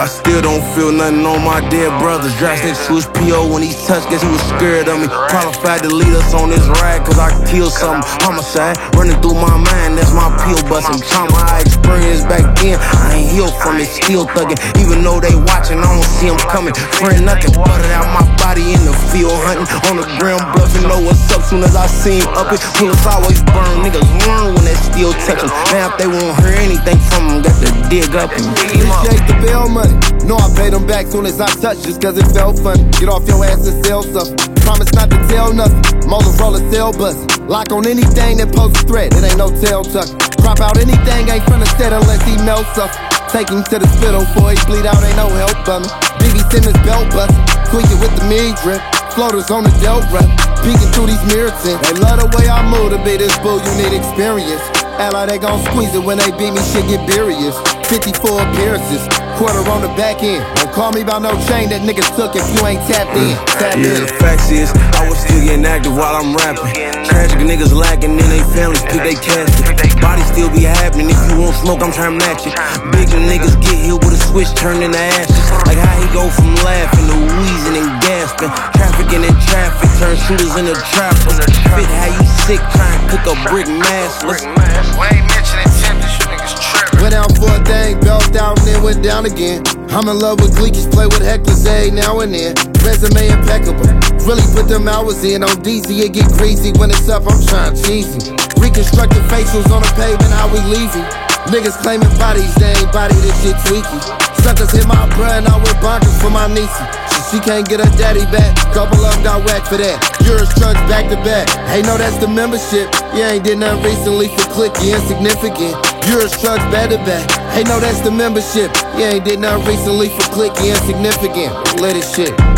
I still don't feel nothing on my dead brothers. Draft next to his P.O. when he touched, guess he was scared of me. Qualified to lead us on this ride, cause I killed something. Homicide running through my mind, that's my peel busting. Trauma I experienced back then, I ain't healed from it, still thugging. Even though they watching, I don't see them coming. Friend nothing, buttered out my body in the field hunting. On the ground bluffing, know what's up soon as I see him up it. Bullets always burn, niggas learn when that steel touch them. Now if they won't hear anything from them, got to dig up and appreciate the bill money. Know I paid them back soon as I touched, just cause it felt funny. Get off your ass and sell something. Promise not to tell nothing. Motorola cell bus. Lock on anything that poses a threat, it ain't no tail tuck. Crop out anything ain't finna set unless he melts up. Take him to the spittle before he bleed out, ain't no help for me. BB Simmons belt bust, tweak it with the mid drip. Floaters on the Delt run, peeking through these mirror tints. They love the way I move to be this bull, you need experience. Act like they gon' squeeze it when they beat me, shit get serious. 54 appearances, quarter on the back end. Don't call me about no chain that niggas took if you ain't tapped in. The facts is, I was still getting active while I'm rapping. Tragic niggas lacking in they families, pick they casket. Bodies still be happening, if you want smoke, I'm tryna match it. Big niggas get hit with a switch, turn into ashes. Like how he go from laughing to wheezing and gasping. Trafficking in traffic, turn shooters into trappers. Fit how you sick, trying to cook a brick maskless. We ain't mentioning tempted, you niggas trippin'. Went out for a thing, belt out and then went down again. I'm in love with Gleekies, play with hecklers every now and then. Resume impeccable, really put them hours in. On DZ it get greasy, when it's up I'm trying cheesy. Reconstructed facials on the pavement, how we leaving. Niggas claiming bodies, they ain't body, this shit tweaky. Suckers hit my bruh and I went bonkers for my niecey. She can't get her daddy back, couple of them got whacked for that. Yours trucks back to back, hey no that's the membership. You ain't did nothing recently for click, you insignificant. Yours trucks back to back, hey no that's the membership. You ain't did nothing recently for click, you insignificant. Let it shit.